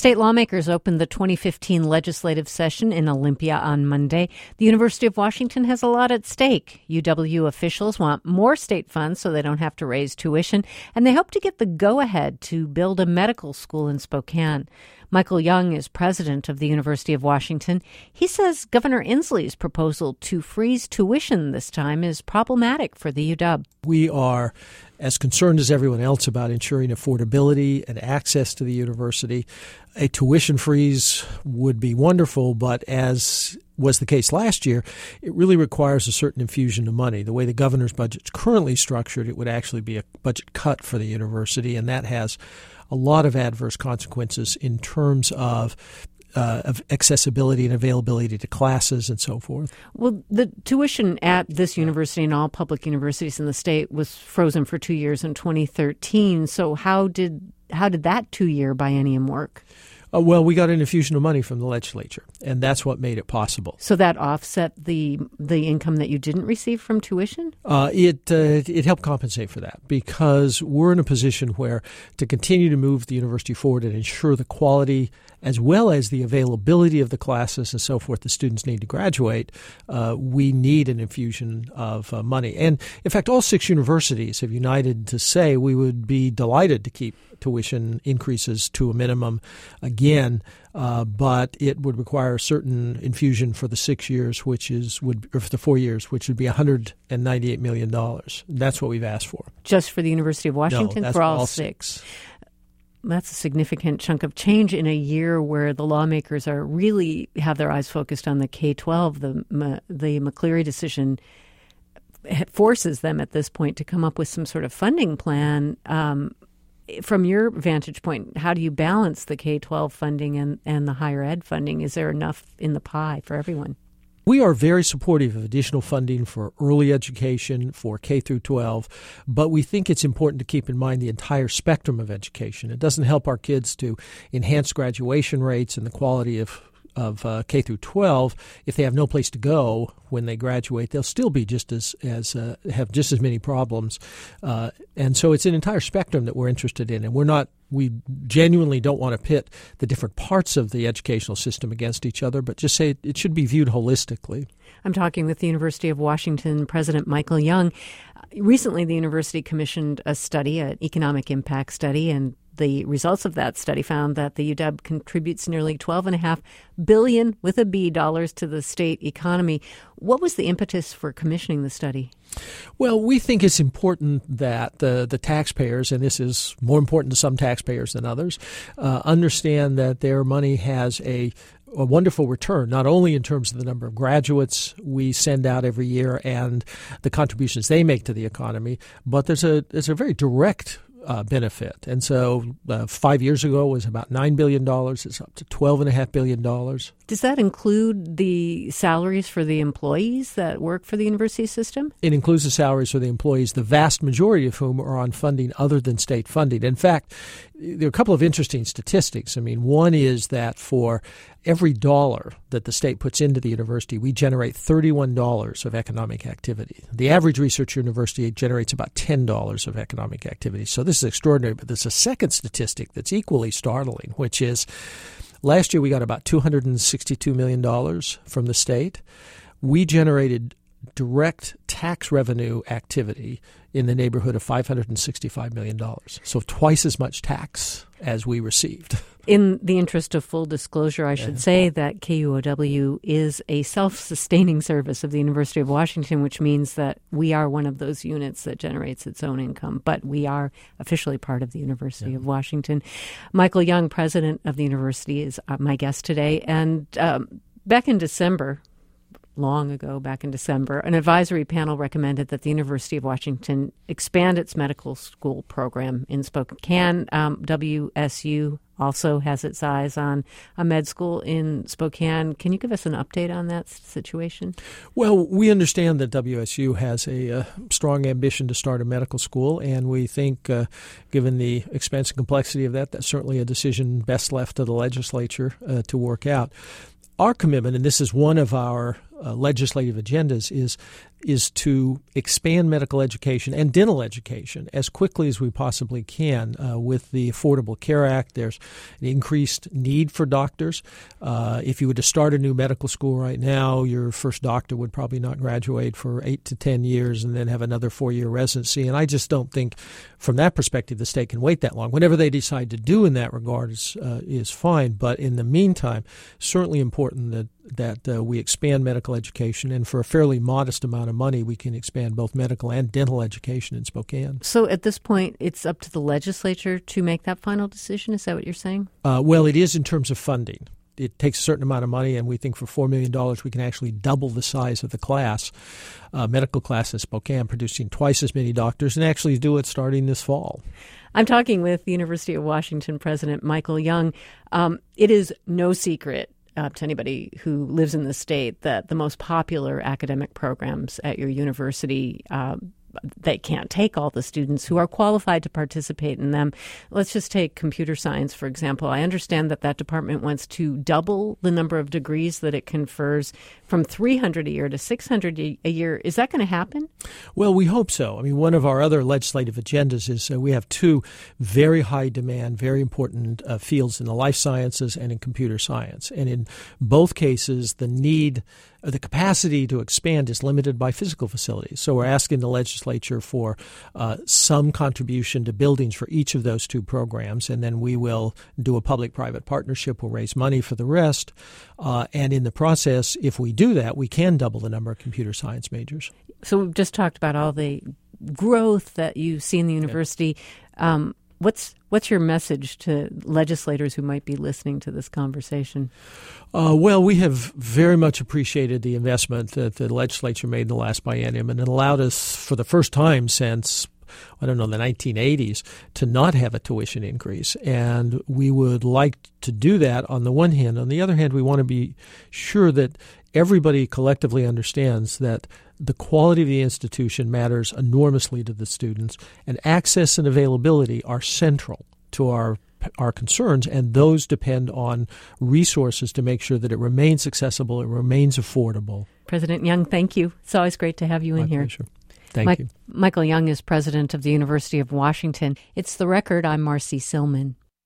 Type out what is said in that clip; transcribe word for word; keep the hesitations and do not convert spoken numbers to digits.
State lawmakers opened the twenty fifteen legislative session in Olympia on Monday. The University of Washington has a lot at stake. U W officials want more state funds so they don't have to raise tuition, and they hope to get the go-ahead to build a medical school in Spokane. Michael Young is president of the University of Washington. He says Governor Inslee's proposal to freeze tuition this time is problematic for the U W. We are as concerned as everyone else about ensuring affordability and access to the university. A tuition freeze would be wonderful, but as was the case last year, it really requires a certain infusion of money. The way the governor's budget is currently structured, it would actually be a budget cut for the university, and that has a lot of adverse consequences in terms of Uh, of accessibility and availability to classes and so forth. Well, the tuition at this university and all public universities in the state was frozen for two years in twenty thirteen. So how did how did that two-year biennium work? Uh, well, we got an infusion of money from the legislature, and that's what made it possible. So that offset the the income that you didn't receive from tuition? Uh, it uh, it helped compensate for that because we're in a position where to continue to move the university forward and ensure the quality as well as the availability of the classes and so forth the students need to graduate, uh, we need an infusion of uh, money. And in fact, all six universities have united to say we would be delighted to keep tuition increases to a minimum again, uh, but it would require a certain infusion for the six years, which is would or for the four years, which would be one hundred ninety-eight million dollars. That's what we've asked for. Just for the University of Washington? No, that's for all, all six. six. That's a significant chunk of change in a year where the lawmakers are really have their eyes focused on the K twelve. The the McCleary decision forces them at this point to come up with some sort of funding plan. Um, from your vantage point, how do you balance the K twelve funding and, and the higher ed funding? Is there enough in the pie for everyone? We are very supportive of additional funding for early education, for K through twelve, but we think it's important to keep in mind the entire spectrum of education. It doesn't help our kids to enhance graduation rates and the quality of of uh, K through twelve if they have no place to go when they graduate. They'll still be just as as uh, have just as many problems, uh, and so it's an entire spectrum that we're interested in, and we're not. We genuinely don't want to pit the different parts of the educational system against each other, but just say it should be viewed holistically. I'm talking with the University of Washington President Michael Young. Recently, the university commissioned a study, an economic impact study, and the results of that study found that the U W contributes nearly twelve point five billion dollars with a B dollars to the state economy. What was the impetus for commissioning the study? Well, we think it's important that the, the taxpayers, and this is more important to some taxpayers than others, uh, understand that their money has a a wonderful return, not only in terms of the number of graduates we send out every year and the contributions they make to the economy, but there's a there's a very direct Uh, benefit. And so uh, five years ago it was about nine billion dollars. It's up to twelve point five billion dollars. Does that include the salaries for the employees that work for the university system? It includes the salaries for the employees, the vast majority of whom are on funding other than state funding. In fact, there are a couple of interesting statistics. I mean, one is that for every dollar that the state puts into the university, we generate thirty-one dollars of economic activity. The average research university generates about ten dollars of economic activity. So this is extraordinary. But there's a second statistic that's equally startling, which is last year we got about two hundred sixty-two million dollars from the state. We generated direct tax revenue activity in the neighborhood of five hundred sixty-five million dollars. So twice as much tax as we received. In the interest of full disclosure, I should say that K U O W is a self-sustaining service of the University of Washington, which means that we are one of those units that generates its own income, but we are officially part of the University yeah. of Washington. Michael Young, president of the university, is my guest today. And um, back in December, long ago, back in December, an advisory panel recommended that the University of Washington expand its medical school program in Spokane. Um, W S U also has its eyes on a med school in Spokane. Can you give us an update on that situation? Well, we understand that W S U has a uh, strong ambition to start a medical school, and we think, uh, given the expense and complexity of that, that's certainly a decision best left to the legislature uh, to work out. Our commitment, and this is one of our uh, legislative agendas is is to expand medical education and dental education as quickly as we possibly can. Uh, with the Affordable Care Act, there's an increased need for doctors. Uh, if you were to start a new medical school right now, your first doctor would probably not graduate for eight to ten years and then have another four-year residency. And I just don't think, from that perspective, the state can wait that long. Whatever they decide to do in that regard is uh, is fine. But in the meantime, certainly important that that uh, we expand medical education, and for a fairly modest amount of money, we can expand both medical and dental education in Spokane. So at this point, it's up to the legislature to make that final decision? Is that what you're saying? Uh, well, it is in terms of funding. It takes a certain amount of money, and we think for four million dollars we can actually double the size of the class, uh, medical class in Spokane, producing twice as many doctors, and actually do it starting this fall. I'm talking with the University of Washington President Michael Young. Um, it is no secret Uh, to anybody who lives in the state that the most popular academic programs at your university, uh, they can't take all the students who are qualified to participate in them. Let's just take computer science, for example. I understand that that department wants to double the number of degrees that it confers from three hundred a year to six hundred a year. Is that going to happen? Well, we hope so. I mean, one of our other legislative agendas is uh, we have two very high demand, very important uh, fields in the life sciences and in computer science. And in both cases, the need the capacity to expand is limited by physical facilities. So we're asking the legislature for uh, some contribution to buildings for each of those two programs, and then we will do a public-private partnership. We'll raise money for the rest. Uh, and in the process, if we do that, we can double the number of computer science majors. So we've just talked about all the growth that you see in the university. Yeah. Um, What's what's your message to legislators who might be listening to this conversation? Uh, well, we have very much appreciated the investment that the legislature made in the last biennium, and it allowed us for the first time since, I don't know, the nineteen eighties to not have a tuition increase. And we would like to do that on the one hand. On the other hand, we want to be sure that everybody collectively understands that the quality of the institution matters enormously to the students, and access and availability are central to our our concerns, and those depend on resources to make sure that it remains accessible, it remains affordable. President Young, thank you. It's always great to have you in My here. Pleasure. Thank Mike, you. Michael Young is president of the University of Washington. It's The Record. I'm Marcy Silman.